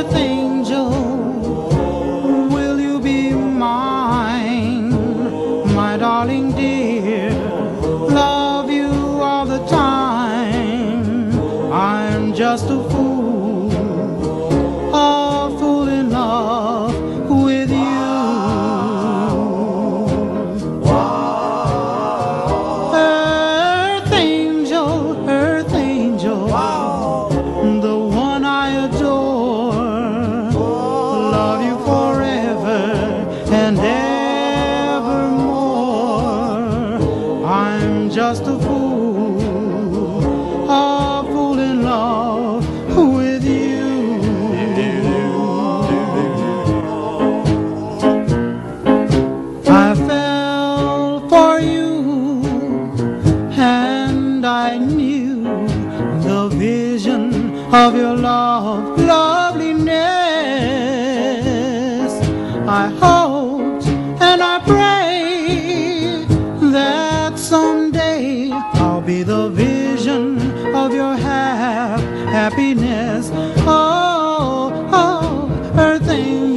earth angel, will you be mine, my darling dear? Love you all the time. I'm just a fool in love with you. Earth angel, the one I adore. Love you forever and evermore. I'm just a fool in love with you. I fell for you, and I knew the vision of your loveliness. I hoped and I prayed that someday I'll be the vision of your happiness. Oh, earth angel,